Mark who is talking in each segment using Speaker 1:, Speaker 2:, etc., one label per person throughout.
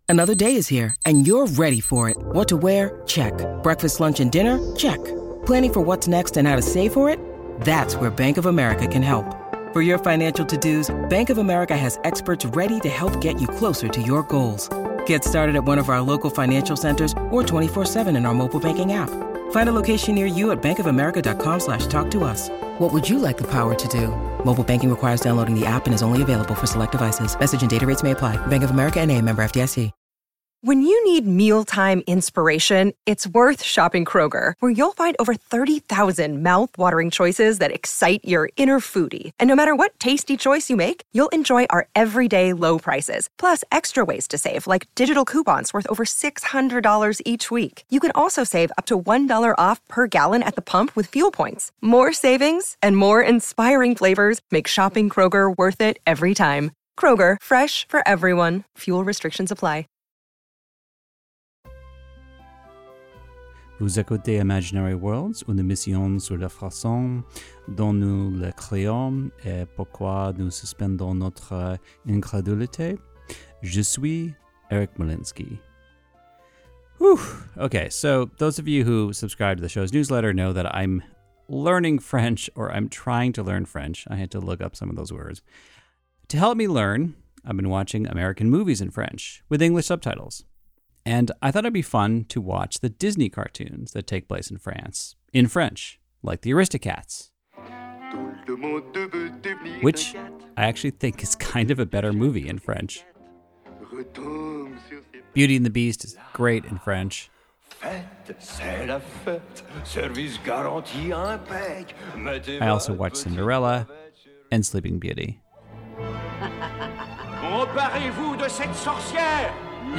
Speaker 1: Another day is here, and you're ready for it. What to wear? Check. Breakfast, lunch, and dinner? Check. Planning for what's next and how to save for it? That's where Bank of America can help. For your financial to-dos, Bank of America has experts ready to help get you closer to your goals. Get started at one of our local financial centers or 24/7 in our mobile banking app. Find a location near you at bankofamerica.com/talktous. What would you like the power to do? Mobile banking requires downloading the app and is only available for select devices. Message and data rates may apply. Bank of America N.A., member FDIC.
Speaker 2: When you need mealtime inspiration, it's worth shopping Kroger, where you'll find over 30,000 mouth-watering choices that excite your inner foodie. And no matter what tasty choice you make, you'll enjoy our everyday low prices, plus extra ways to save, like digital coupons worth over $600 each week. You can also save up to $1 off per gallon at the pump with fuel points. More savings and more inspiring flavors make shopping Kroger worth it every time. Kroger, fresh for everyone. Fuel restrictions apply.
Speaker 3: Vous écoutez Imaginary Worlds, une émission sur la façon dont nous le créons et pourquoi nous suspendons notre incrédulité. Je suis Eric Molinsky. Whew. Okay, so those of you who subscribe to the show's newsletter know that I'm learning French, or I'm trying to learn French. I had to look up some of those words. To help me learn, I've been watching American movies in French with English subtitles. And I thought it'd be fun to watch the Disney cartoons that take place in France, in French, like the Aristocats, which I actually think is kind of a better movie in French. Beauty and the Beast is great in French. I also watched Cinderella and Sleeping Beauty.
Speaker 4: Emparez-vous de cette sorcière!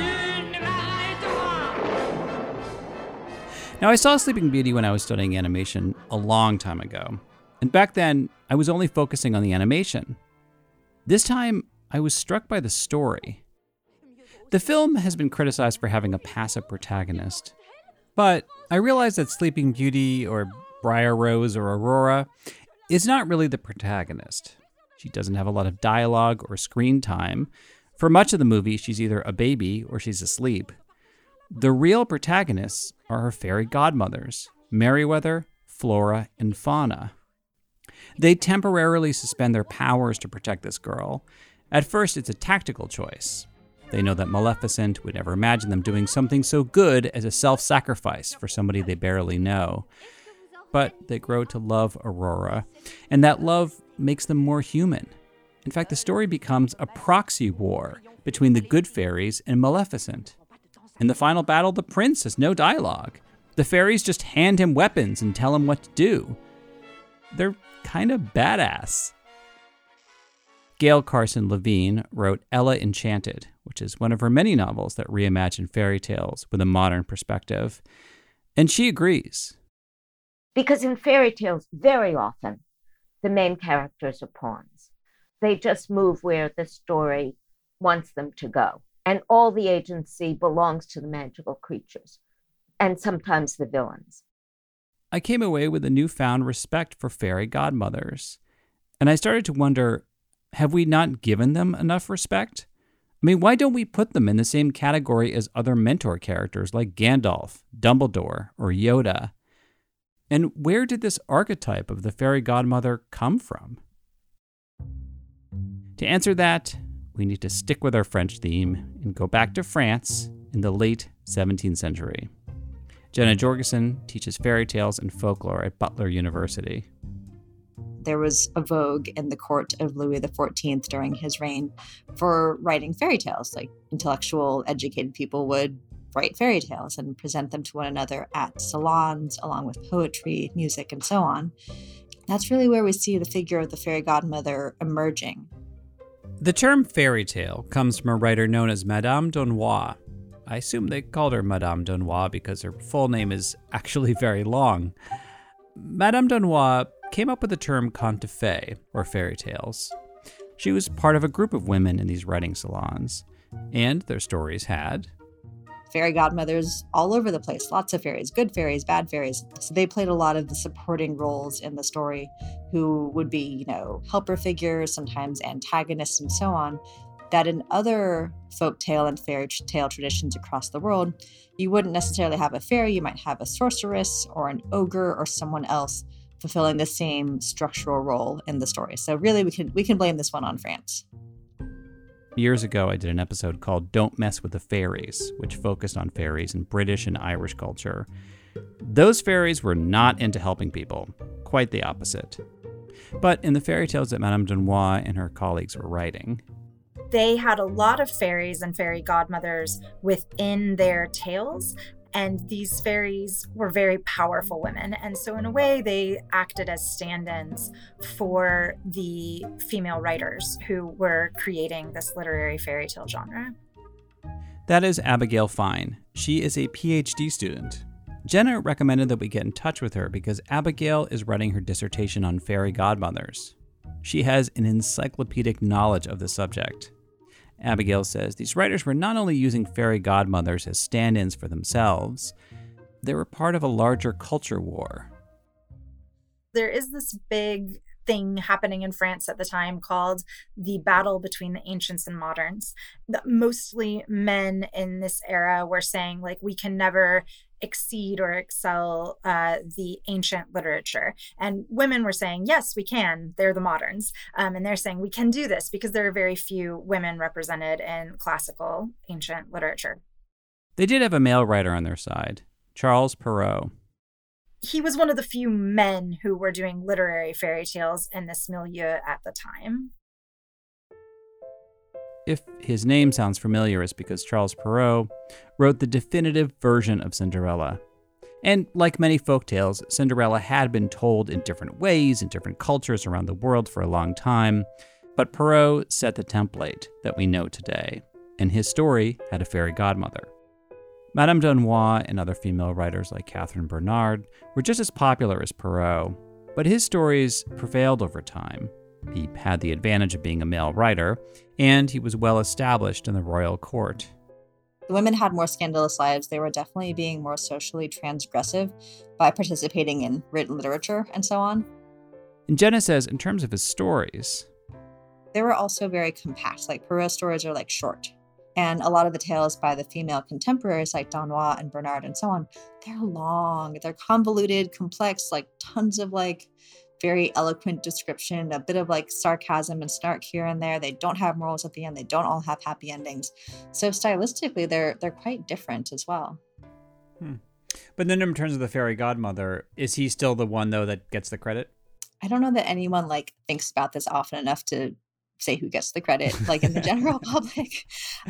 Speaker 3: Now, I saw Sleeping Beauty when I was studying animation a long time ago. And back then, I was only focusing on the animation. This time, I was struck by the story. The film has been criticized for having a passive protagonist. But I realized that Sleeping Beauty, or Briar Rose, or Aurora, is not really the protagonist. She doesn't have a lot of dialogue or screen time. For much of the movie, she's either a baby or she's asleep. The real protagonists are her fairy godmothers, Merryweather, Flora, and Fauna. They temporarily suspend their powers to protect this girl. At first, it's a tactical choice. They know that Maleficent would never imagine them doing something so good as a self-sacrifice for somebody they barely know. But they grow to love Aurora, and that love makes them more human. In fact, the story becomes a proxy war between the good fairies and Maleficent. In the final battle, the prince has no dialogue. The fairies just hand him weapons and tell him what to do. They're kind of badass. Gail Carson Levine wrote Ella Enchanted, which is one of her many novels that reimagine fairy tales with a modern perspective. And she agrees.
Speaker 5: Because in fairy tales, very often, the main characters are pawns. They just move where the story wants them to go. And all the agency belongs to the magical creatures, and sometimes the villains.
Speaker 3: I came away with a newfound respect for fairy godmothers. And I started to wonder, have we not given them enough respect? I mean, why don't we put them in the same category as other mentor characters like Gandalf, Dumbledore, or Yoda? And where did this archetype of the fairy godmother come from? To answer that, we need to stick with our French theme and go back to France in the late 17th century. Jenna Jorgensen teaches fairy tales and folklore at Butler University.
Speaker 6: There was a vogue in the court of Louis XIV during his reign for writing fairy tales. Like, intellectual, educated people would write fairy tales and present them to one another at salons, along with poetry, music, and so on. That's really where we see the figure of the fairy godmother emerging.
Speaker 3: The term fairy tale comes from a writer known as Madame d'Aulnoy. I assume they called her Madame d'Aulnoy because her full name is actually very long. Madame d'Aulnoy came up with the term conte de fées, or fairy tales. She was part of a group of women in these writing salons, and their stories had
Speaker 6: fairy godmothers all over the place, lots of fairies, good fairies, bad fairies. So they played a lot of the supporting roles in the story, who would be, helper figures, sometimes antagonists, and so on. that in other folktale and fairy tale traditions across the world, you wouldn't necessarily have a fairy, you might have a sorceress or an ogre or someone else fulfilling the same structural role in the story. So really we can blame this one on France.
Speaker 3: Years ago, I did an episode called Don't Mess with the Fairies, which focused on fairies in British and Irish culture. Those fairies were not into helping people, quite the opposite. But in the fairy tales that Madame Denois and her colleagues were writing,
Speaker 7: they had a lot of fairies and fairy godmothers within their tales, and these fairies were very powerful women. And so in a way, they acted as stand-ins for the female writers who were creating this literary fairy tale genre.
Speaker 3: That is Abigail Fine. She is a PhD student. Jenna recommended that we get in touch with her because Abigail is writing her dissertation on fairy godmothers. She has an encyclopedic knowledge of the subject. Abigail says these writers were not only using fairy godmothers as stand-ins for themselves, they were part of a larger culture war.
Speaker 7: There is this big thing happening in France at the time called the battle between the ancients and moderns. Mostly men in this era were saying, like, we can never exceed or excel the ancient literature. And women were saying, yes, we can. They're the moderns. And they're saying we can do this because there are very few women represented in classical ancient literature.
Speaker 3: They did have a male writer on their side, Charles Perrault.
Speaker 7: He was one of the few men who were doing literary fairy tales in this milieu at the time.
Speaker 3: If his name sounds familiar, it's because Charles Perrault wrote the definitive version of Cinderella. And like many folktales, Cinderella had been told in different ways in different cultures around the world for a long time, but Perrault set the template that we know today, and his story had a fairy godmother. Madame Denois and other female writers like Catherine Bernard were just as popular as Perrault, but his stories prevailed over time. He had the advantage of being a male writer, and he was well established in the royal court.
Speaker 6: The women had more scandalous lives. They were definitely being more socially transgressive by participating in written literature and so on.
Speaker 3: And Jenna says, in terms of his stories,
Speaker 6: they were also very compact. Like Perrault's stories are like short. And a lot of the tales by the female contemporaries like Denois and Bernard and so on, they're long, they're convoluted, complex, like tons of like very eloquent description, a bit of like sarcasm and snark here and there. They don't have morals at the end. They don't all have happy endings. So stylistically, they're quite different as well.
Speaker 3: But then in terms of the fairy godmother, is he still the one, though, that gets the credit?
Speaker 6: I don't know that anyone like thinks about this often enough to say who gets the credit, like in the general public.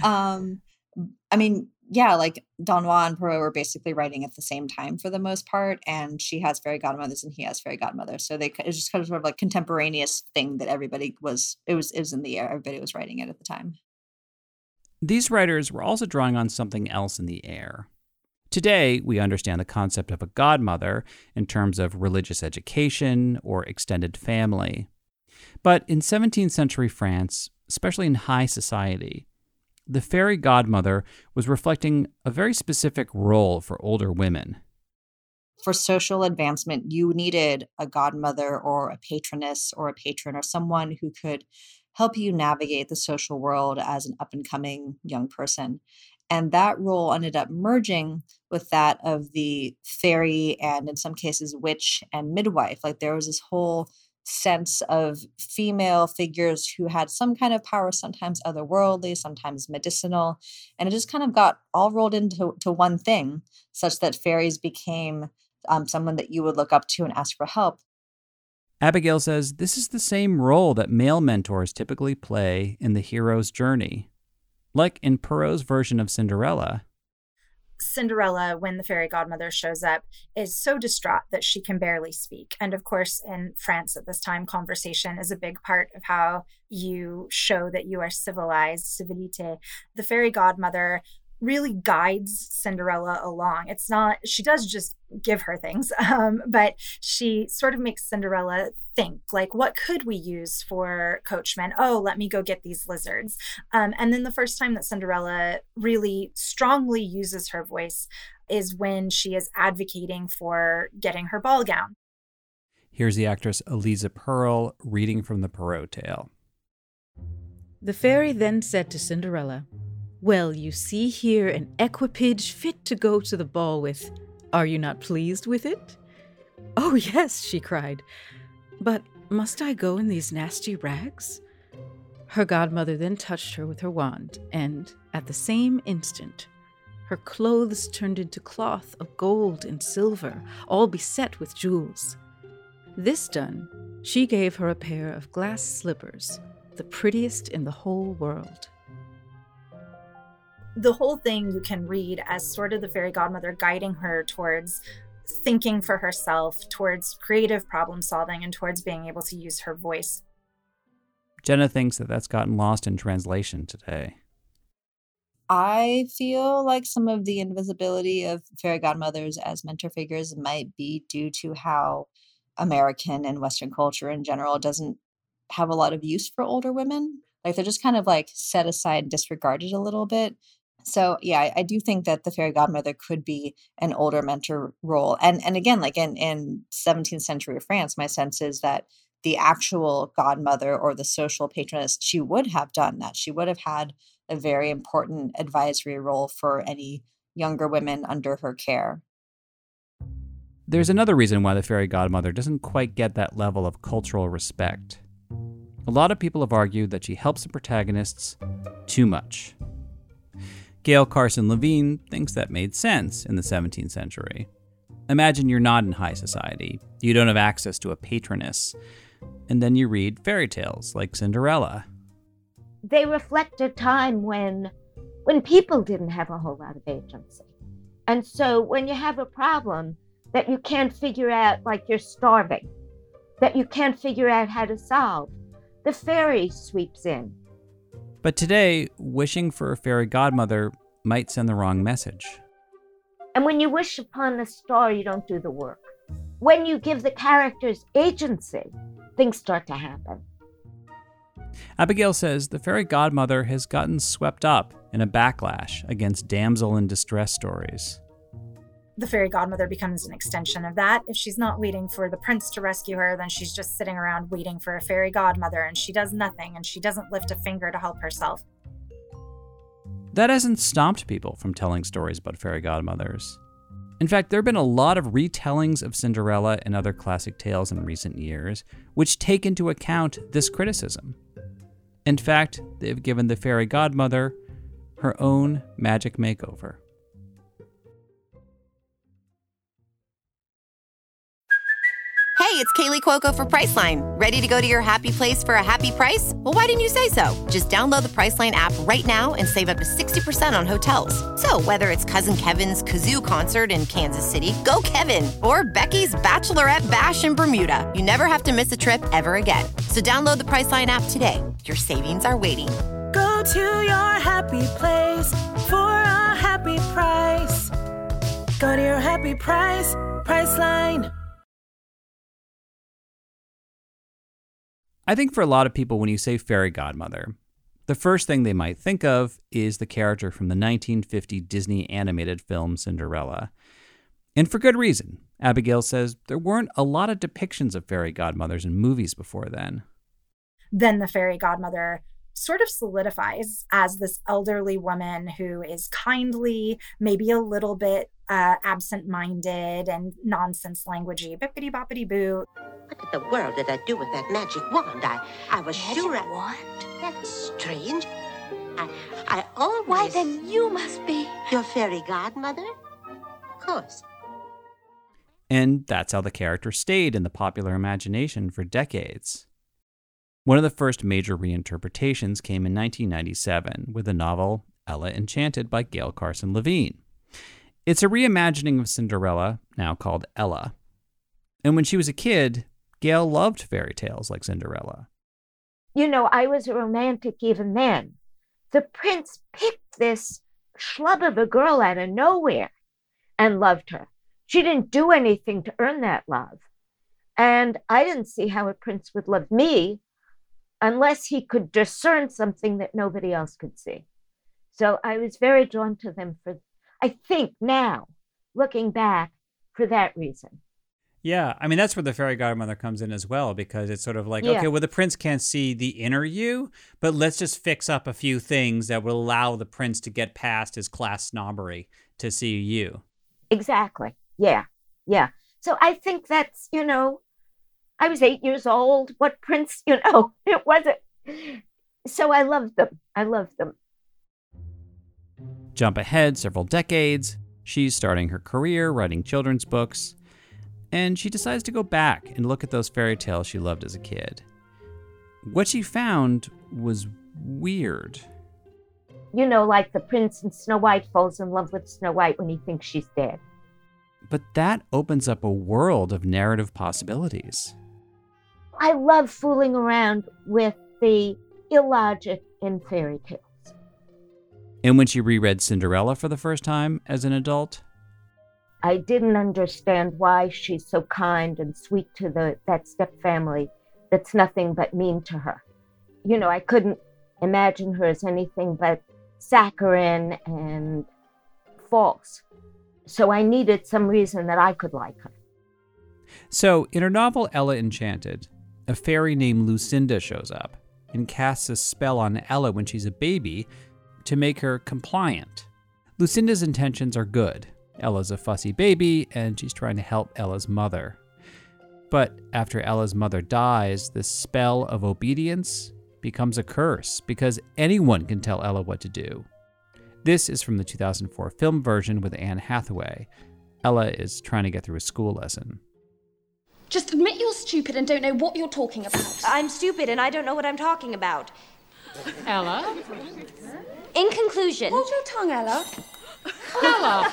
Speaker 6: I mean, yeah, like Denois and Perrault were basically writing at the same time for the most part, and she has fairy godmothers and he has fairy godmothers. So it's just kind of sort of like contemporaneous thing that everybody was in the air. Everybody was writing it at the time.
Speaker 3: These writers were also drawing on something else in the air. Today, we understand the concept of a godmother in terms of religious education or extended family. But in 17th century France, especially in high society, the fairy godmother was reflecting a very specific role for older women.
Speaker 6: For social advancement, you needed a godmother or a patroness or a patron or someone who could help you navigate the social world as an up-and-coming young person. And that role ended up merging with that of the fairy and, in some cases, witch and midwife. Like there was this whole sense of female figures who had some kind of power, sometimes otherworldly, sometimes medicinal. And it just kind of got all rolled into one thing, such that fairies became someone that you would look up to and ask for help.
Speaker 3: Abigail says this is the same role that male mentors typically play in the hero's journey. Like in Perrault's version of Cinderella,
Speaker 7: Cinderella, when the fairy godmother shows up, is so distraught that she can barely speak. And of course, in France at this time, conversation is a big part of how you show that you are civilized, civilité. The fairy godmother really guides Cinderella along. It's not, she does just give her things, but she sort of makes Cinderella think, like, what could we use for coachmen? Oh, let me go get these lizards. And then the first time that Cinderella really strongly uses her voice is when she is advocating for getting her ball gown.
Speaker 3: Here's the actress Eliza Pearl reading from the Perrault tale.
Speaker 8: The fairy then said to Cinderella, "Well, you see here an equipage fit to go to the ball with. Are you not pleased with it?" "Oh, yes," she cried. "But must I go in these nasty rags?" Her godmother then touched her with her wand, and at the same instant, her clothes turned into cloth of gold and silver, all beset with jewels. This done, she gave her a pair of glass slippers, the prettiest in the whole world.
Speaker 7: The whole thing you can read as sort of the fairy godmother guiding her towards thinking for herself, towards creative problem solving, and towards being able to use her voice.
Speaker 3: Jenna thinks that that's gotten lost in translation today.
Speaker 6: I feel like some of the invisibility of fairy godmothers as mentor figures might be due to how American and Western culture in general doesn't have a lot of use for older women. Like they're just kind of like set aside and disregarded a little bit. So yeah, I do think that the fairy godmother could be an older mentor role. And again, like in 17th century France, my sense is that the actual godmother or the social patroness, she would have done that. She would have had a very important advisory role for any younger women under her care.
Speaker 3: There's another reason why the fairy godmother doesn't quite get that level of cultural respect. A lot of people have argued that she helps the protagonists too much. Gail Carson Levine thinks that made sense in the 17th century. Imagine you're not in high society, you don't have access to a patroness, and then you read fairy tales like Cinderella.
Speaker 5: They reflect a time when people didn't have a whole lot of agency. And so when you have a problem that you can't figure out, like you're starving, that you can't figure out how to solve, the fairy sweeps in.
Speaker 3: But today, wishing for a fairy godmother might send the wrong message.
Speaker 5: And when you wish upon a star, you don't do the work. When you give the characters agency, things start to happen.
Speaker 3: Abigail says the fairy godmother has gotten swept up in a backlash against damsel in distress stories.
Speaker 7: The fairy godmother becomes an extension of that. If she's not waiting for the prince to rescue her, then she's just sitting around waiting for a fairy godmother, and she does nothing, and she doesn't lift a finger to help herself.
Speaker 3: That hasn't stopped people from telling stories about fairy godmothers. In fact, there have been a lot of retellings of Cinderella and other classic tales in recent years, which take into account this criticism. In fact, they've given the fairy godmother her own magic makeover.
Speaker 9: Hey, it's Kaylee Cuoco for Priceline. Ready to go to your happy place for a happy price? Well, why didn't you say so? Just download the Priceline app right now and save up to 60% on hotels. So whether it's Cousin Kevin's Kazoo Concert in Kansas City, go Kevin, or Becky's Bachelorette Bash in Bermuda, you never have to miss a trip ever again. So download the Priceline app today. Your savings are waiting.
Speaker 10: Go to your happy place for a happy price. Go to your happy price, Priceline.
Speaker 3: I think for a lot of people, when you say fairy godmother, the first thing they might think of is the character from the 1950 Disney animated film Cinderella. And for good reason. Abigail says there weren't a lot of depictions of fairy godmothers in movies before then.
Speaker 7: Then the fairy godmother sort of solidifies as this elderly woman who is kindly, maybe a little bit absent-minded and nonsense languagey, bippity-boppity-boo.
Speaker 11: What in the world did I do with that magic wand? I was
Speaker 12: magic
Speaker 11: sure
Speaker 12: wand?
Speaker 11: That's strange. I always...
Speaker 12: Why, then you must be...
Speaker 11: Your fairy godmother? Of course.
Speaker 3: And that's how the character stayed in the popular imagination for decades. One of the first major reinterpretations came in 1997 with the novel Ella Enchanted by Gail Carson Levine. It's a reimagining of Cinderella, now called Ella. And when she was a kid, Gail loved fairy tales like Cinderella.
Speaker 5: You know, I was a romantic even then. The prince picked this schlub of a girl out of nowhere and loved her. She didn't do anything to earn that love. And I didn't see how a prince would love me unless he could discern something that nobody else could see. So I was very drawn to them for, I think now, looking back, for that reason.
Speaker 3: Yeah, I mean, that's where the fairy godmother comes in as well, because it's sort of like,
Speaker 5: Yeah.
Speaker 3: okay, well, the prince can't see the inner you, but let's just fix up a few things that will allow the prince to get past his class snobbery to see you.
Speaker 5: Exactly. Yeah. Yeah. So I think that's, I was 8 years old. What prince, it wasn't. So I loved them. I loved them.
Speaker 3: Jump ahead several decades. She's starting her career writing children's books. And she decides to go back and look at those fairy tales she loved as a kid. What she found was weird.
Speaker 5: Like the prince in Snow White falls in love with Snow White when he thinks she's dead.
Speaker 3: But that opens up a world of narrative possibilities.
Speaker 5: I love fooling around with the illogic in fairy tales.
Speaker 3: And when she reread Cinderella for the first time as an adult,
Speaker 5: I didn't understand why she's so kind and sweet to that stepfamily that's nothing but mean to her. I couldn't imagine her as anything but saccharine and false. So I needed some reason that I could like her.
Speaker 3: So in her novel Ella Enchanted, a fairy named Lucinda shows up and casts a spell on Ella when she's a baby to make her compliant. Lucinda's intentions are good. Ella's a fussy baby, and she's trying to help Ella's mother. But after Ella's mother dies, the spell of obedience becomes a curse because anyone can tell Ella what to do. This is from the 2004 film version with Anne Hathaway. Ella is trying to get through a school lesson.
Speaker 12: Just admit you're stupid and don't know what you're talking about.
Speaker 13: I'm stupid and I don't know what I'm talking about.
Speaker 12: Ella?
Speaker 13: In conclusion...
Speaker 12: Hold your tongue, Ella. Ella!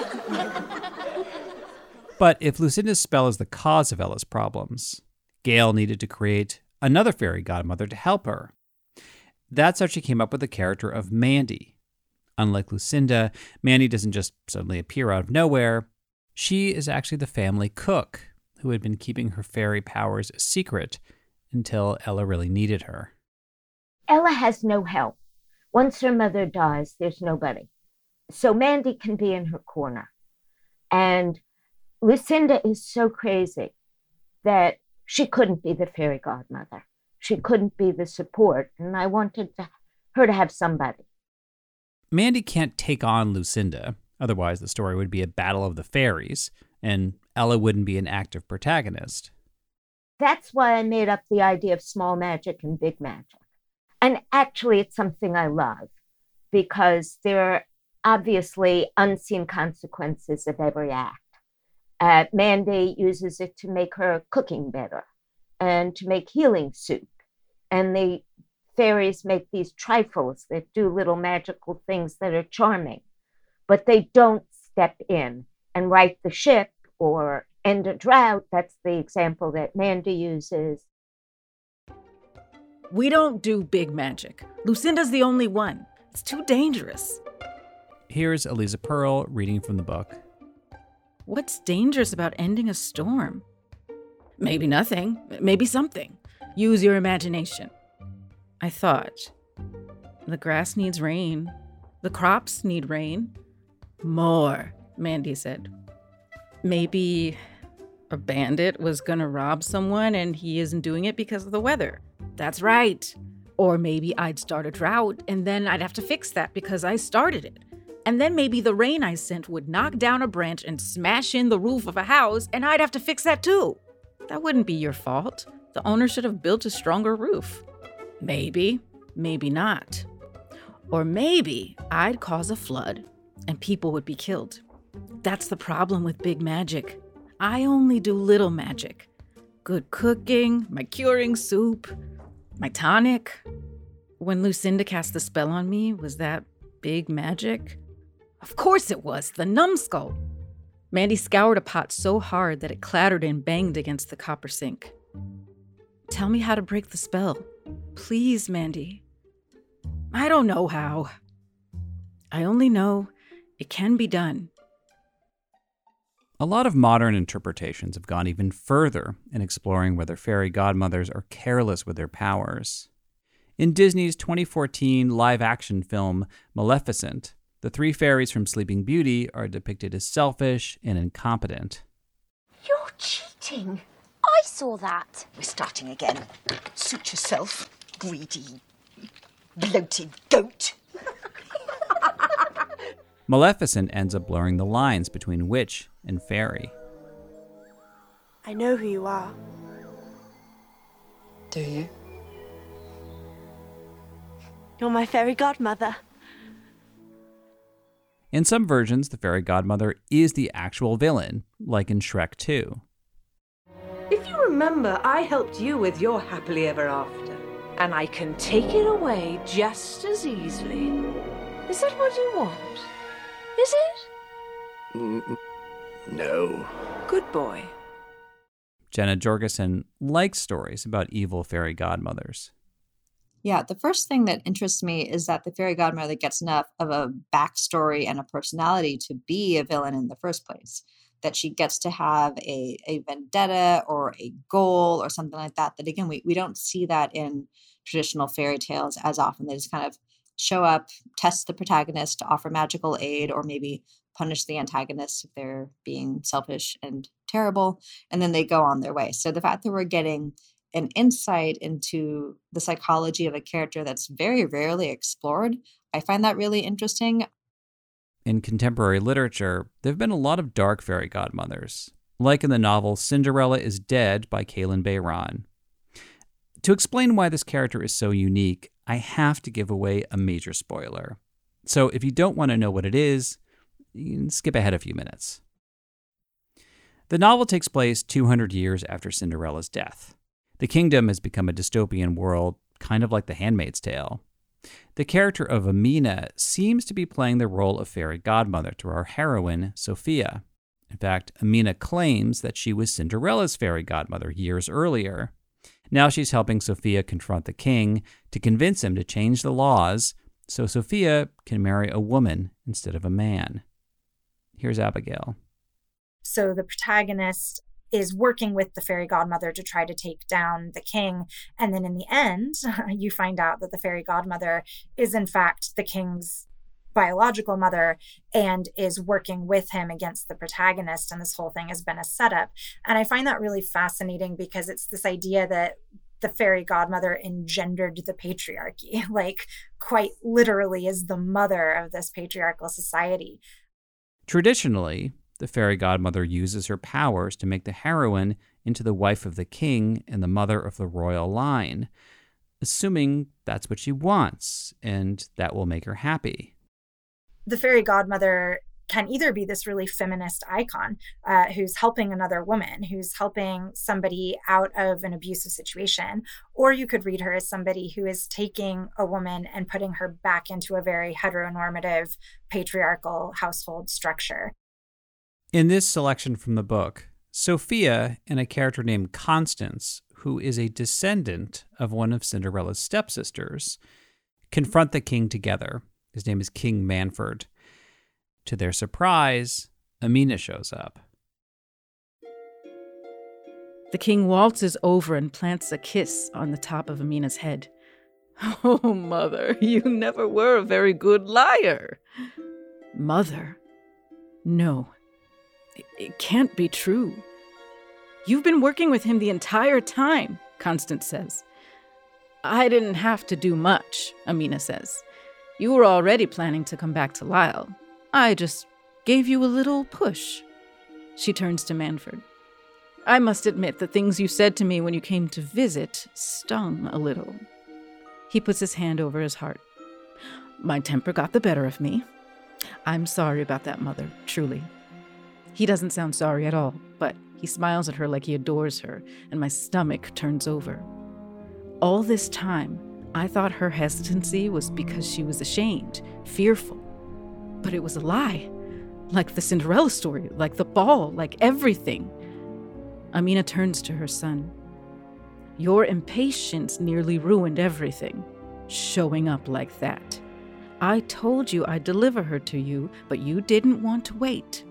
Speaker 3: But if Lucinda's spell is the cause of Ella's problems, Gail needed to create another fairy godmother to help her. That's how she came up with the character of Mandy. Unlike Lucinda, Mandy doesn't just suddenly appear out of nowhere. She is actually the family cook who had been keeping her fairy powers a secret until Ella really needed her.
Speaker 5: Ella has no help. Once her mother dies, there's nobody. So Mandy can be in her corner. And Lucinda is so crazy that she couldn't be the fairy godmother. She couldn't be the support, and I wanted her to have somebody.
Speaker 3: Mandy can't take on Lucinda, otherwise the story would be a battle of the fairies, and Ella wouldn't be an active protagonist.
Speaker 5: That's why I made up the idea of small magic and big magic. And actually, it's something I love, because there are obviously unseen consequences of every act. Mandy uses it to make her cooking better and to make healing soup. And the fairies make these trifles that do little magical things that are charming, but they don't step in and right the ship or end a drought. That's the example that Mandy uses.
Speaker 8: We don't do big magic. Lucinda's the only one. It's too dangerous.
Speaker 3: Here's Eliza Pearl reading from the book.
Speaker 8: What's dangerous about ending a storm? Maybe nothing. Maybe something. Use your imagination. I thought. The grass needs rain. The crops need rain. More, Mandy said. Maybe a bandit was gonna rob someone and he isn't doing it because of the weather. That's right. Or maybe I'd start a drought and then I'd have to fix that because I started it. And then maybe the rain I sent would knock down a branch and smash in the roof of a house and I'd have to fix that too. That wouldn't be your fault. The owner should have built a stronger roof. Maybe, maybe not. Or maybe I'd cause a flood and people would be killed. That's the problem with big magic. I only do little magic. Good cooking, my curing soup, my tonic. When Lucinda cast the spell on me, was that big magic? Of course it was, the numbskull. Mandy scoured a pot so hard that it clattered and banged against the copper sink. Tell me how to break the spell. Please, Mandy. I don't know how. I only know it can be done.
Speaker 3: A lot of modern interpretations have gone even further in exploring whether fairy godmothers are careless with their powers. In Disney's 2014 live-action film Maleficent, the three fairies from Sleeping Beauty are depicted as selfish and incompetent.
Speaker 5: You're
Speaker 11: cheating.
Speaker 13: I saw that.
Speaker 11: We're starting again. Suit yourself, greedy, bloated goat.
Speaker 3: Maleficent ends up blurring the lines between witch and fairy.
Speaker 10: I know who you are.
Speaker 14: Do you?
Speaker 10: You're my fairy godmother.
Speaker 3: In some versions, the fairy godmother is the actual villain, like in Shrek 2.
Speaker 15: If you remember, I helped you with your happily ever after, and I can take it away just as easily. Is that what you want? Is it?
Speaker 14: No.
Speaker 15: Good boy.
Speaker 3: Jenna Jorgensen likes stories about evil fairy godmothers.
Speaker 6: Yeah, the first thing that interests me is that the fairy godmother gets enough of a backstory and a personality to be a villain in the first place. That she gets to have a vendetta or a goal or something like that. That again, we don't see that in traditional fairy tales as often. They just kind of show up, test the protagonist, offer magical aid, or maybe punish the antagonist if they're being selfish and terrible, and then they go on their way. So the fact that we're getting an insight into the psychology of a character that's very rarely explored, I find that really interesting.
Speaker 3: In contemporary literature, there have been a lot of dark fairy godmothers, like in the novel Cinderella is Dead by Kalynn Bayron. To explain why this character is so unique, I have to give away a major spoiler. So if you don't want to know what it is, you can skip ahead a few minutes. The novel takes place 200 years after Cinderella's death. The kingdom has become a dystopian world, kind of like The Handmaid's Tale. The character of Amina seems to be playing the role of fairy godmother to our heroine, Sophia. In fact, Amina claims that she was Cinderella's fairy godmother years earlier. Now she's helping Sophia confront the king to convince him to change the laws so Sophia can marry a woman instead of a man. Here's Abigail.
Speaker 7: So the protagonist is working with the fairy godmother to try to take down the king. And then in the end, you find out that the fairy godmother is in fact the king's biological mother and is working with him against the protagonist. And this whole thing has been a setup. And I find that really fascinating because it's this idea that the fairy godmother engendered the patriarchy, like quite literally is the mother of this patriarchal society.
Speaker 3: Traditionally, the fairy godmother uses her powers to make the heroine into the wife of the king and the mother of the royal line, assuming that's what she wants and that will make her happy.
Speaker 7: The fairy godmother can either be this really feminist icon who's helping another woman, who's helping somebody out of an abusive situation, or you could read her as somebody who is taking a woman and putting her back into a very heteronormative patriarchal household structure.
Speaker 3: In this selection from the book, Sophia and a character named Constance, who is a descendant of one of Cinderella's stepsisters, confront the king together. His name is King Manfred. To their surprise, Amina shows up.
Speaker 8: The king waltzes over and plants a kiss on the top of Amina's head. Oh, mother, you never were a very good liar. Mother? No. It can't be true. You've been working with him the entire time, Constance says. I didn't have to do much, Amina says. You were already planning to come back to Lisle. I just gave you a little push. She turns to Manfred. I must admit the things you said to me when you came to visit stung a little. He puts his hand over his heart. My temper got the better of me. I'm sorry about that, Mother, truly. He doesn't sound sorry at all, but he smiles at her like he adores her, and my stomach turns over. All this time, I thought her hesitancy was because she was ashamed, fearful. But it was a lie. Like the Cinderella story, like the ball, like everything. Amina turns to her son. Your impatience nearly ruined everything, showing up like that. I told you I'd deliver her to you, but you didn't want to wait.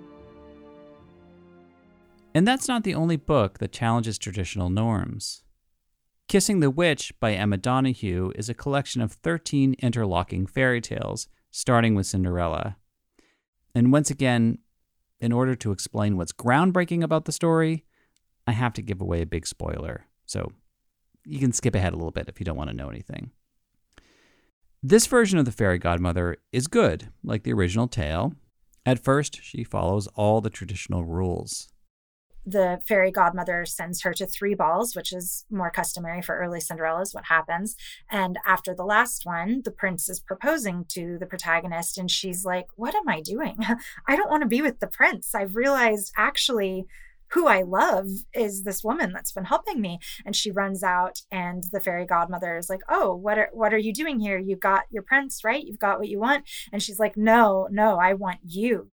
Speaker 3: And that's not the only book that challenges traditional norms. Kissing the Witch by Emma Donoghue is a collection of 13 interlocking fairy tales, starting with Cinderella. And once again, in order to explain what's groundbreaking about the story, I have to give away a big spoiler, so you can skip ahead a little bit if you don't want to know anything. This version of the fairy godmother is good, like the original tale. At first, she follows all the traditional rules.
Speaker 7: The fairy godmother sends her to 3 balls, which is more customary for early Cinderellas, what happens. And after the last one, the prince is proposing to the protagonist, and she's like, what am I doing? I don't want to be with the prince. I've realized actually who I love is this woman that's been helping me. And she runs out, and the fairy godmother is like, oh, what are you doing here? You got your prince, right? You've got what you want. And she's like, no, I want you.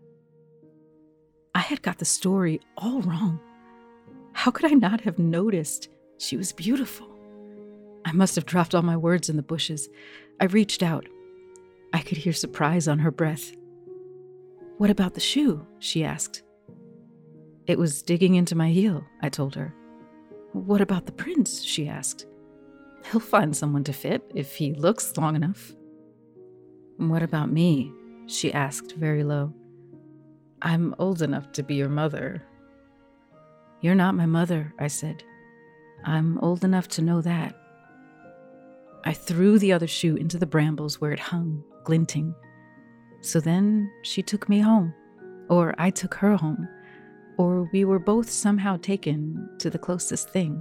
Speaker 8: I had got the story all wrong. How could I not have noticed she was beautiful? I must have dropped all my words in the bushes. I reached out. I could hear surprise on her breath. What about the shoe? She asked. It was digging into my heel, I told her. What about the prince? She asked. He'll find someone to fit if he looks long enough. What about me? She asked very low. I'm old enough to be your mother. You're not my mother, I said. I'm old enough to know that. I threw the other shoe into the brambles where it hung, glinting. So then she took me home, or I took her home, or we were both somehow taken to the closest thing.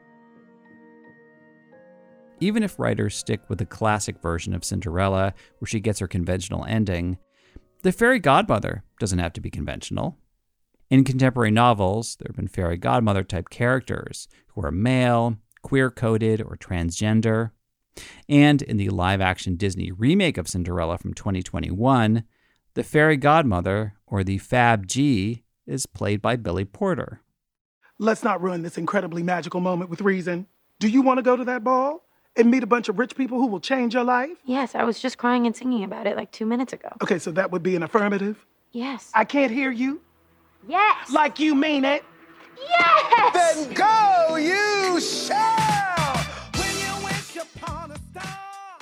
Speaker 3: Even if writers stick with the classic version of Cinderella, where she gets her conventional ending, the fairy godmother doesn't have to be conventional. In contemporary novels, there have been fairy godmother-type characters who are male, queer-coded, or transgender. And in the live-action Disney remake of Cinderella from 2021, the fairy godmother, or the Fab G, is played by Billy Porter.
Speaker 14: Let's not ruin this incredibly magical moment with reason. Do you want to go to that ball and meet a bunch of rich people who will change your life?
Speaker 16: Yes, I was just crying and singing about it like 2 minutes ago.
Speaker 14: Okay, so that would be an affirmative?
Speaker 16: Yes.
Speaker 14: I can't hear you.
Speaker 16: Yes.
Speaker 14: Like you mean it.
Speaker 16: Yes!
Speaker 14: Then go you shall! When you wish upon a star.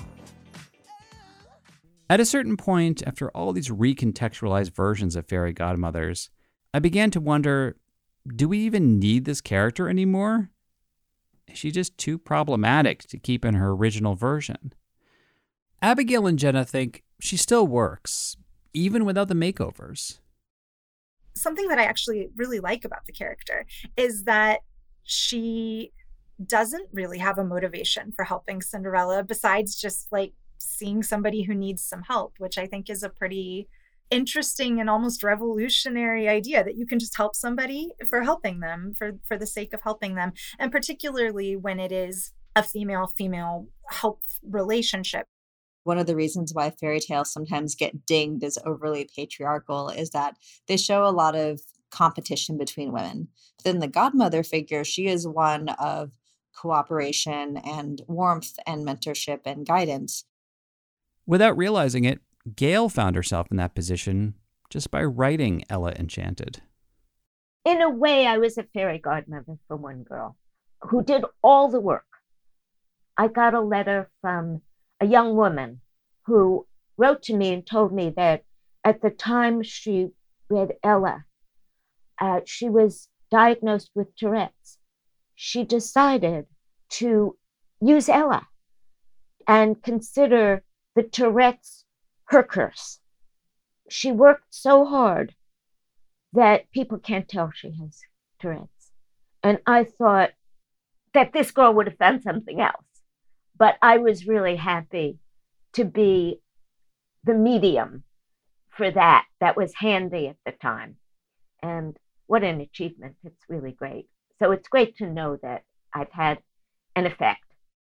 Speaker 3: At a certain point, after all these recontextualized versions of fairy godmothers, I began to wonder, do we even need this character anymore? Is she just too problematic to keep in her original version? Abigail and Jenna think she still works, even without the makeovers.
Speaker 7: Something that I actually really like about the character is that she doesn't really have a motivation for helping Cinderella besides just like seeing somebody who needs some help, which I think is a pretty interesting and almost revolutionary idea that you can just help somebody for helping them, for the sake of helping them. And particularly when it is a female-female help relationship.
Speaker 6: One of the reasons why fairy tales sometimes get dinged as overly patriarchal is that they show a lot of competition between women. But then the godmother figure, she is one of cooperation and warmth and mentorship and guidance.
Speaker 3: Without realizing it, Gail found herself in that position just by writing Ella Enchanted.
Speaker 5: In a way, I was a fairy godmother for one girl who did all the work. I got a letter from a young woman who wrote to me and told me that at the time she read Ella, she was diagnosed with Tourette's. She decided to use Ella and consider the Tourette's her curse. She worked so hard that people can't tell she has Tourette's. And I thought that this girl would have found something else. But I was really happy to be the medium for that. That was handy at the time. And what an achievement. It's really great. So it's great to know that I've had an effect.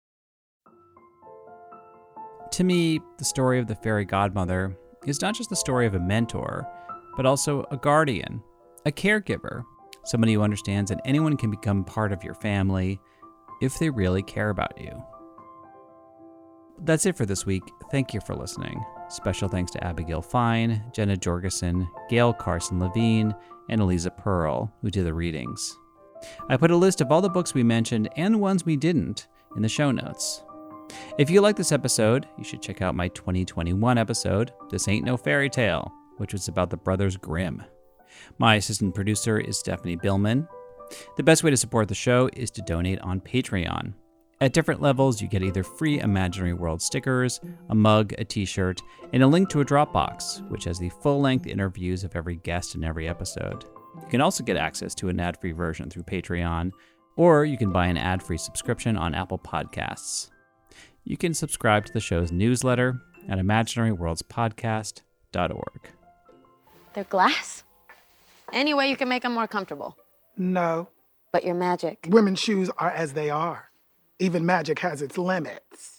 Speaker 3: To me, the story of the fairy godmother is not just the story of a mentor, but also a guardian, a caregiver, somebody who understands that anyone can become part of your family if they really care about you. That's it for this week. Thank you for listening. Special thanks to Abigail Fine, Jenna Jorgensen, Gail Carson Levine, and Eliza Pearl, who did the readings. I put a list of all the books we mentioned and the ones we didn't in the show notes. If you like this episode, you should check out my 2021 episode, This Ain't No Fairy Tale, which was about the Brothers Grimm. My assistant producer is Stephanie Billman. The best way to support the show is to donate on Patreon. At different levels, you get either free Imaginary World stickers, a mug, a t-shirt, and a link to a Dropbox, which has the full-length interviews of every guest in every episode. You can also get access to an ad-free version through Patreon, or you can buy an ad-free subscription on Apple Podcasts. You can subscribe to the show's newsletter at imaginaryworldspodcast.org.
Speaker 16: They're glass? Any way you can make them more comfortable.
Speaker 14: No.
Speaker 16: But your magic.
Speaker 14: Women's shoes are as they are. Even magic has its limits.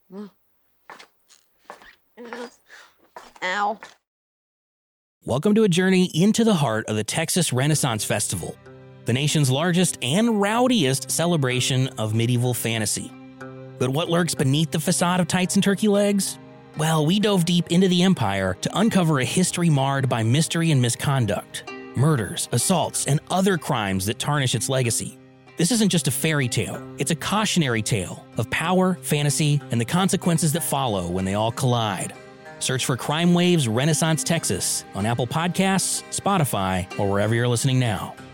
Speaker 16: Ow.
Speaker 17: Welcome to a journey into the heart of the Texas Renaissance Festival, the nation's largest and rowdiest celebration of medieval fantasy. But what lurks beneath the facade of tights and turkey legs? Well, we dove deep into the empire to uncover a history marred by mystery and misconduct, murders, assaults, and other crimes that tarnish its legacy. This isn't just a fairy tale, it's a cautionary tale of power, fantasy, and the consequences that follow when they all collide. Search for Crime Waves Renaissance Texas on Apple Podcasts, Spotify, or wherever you're listening now.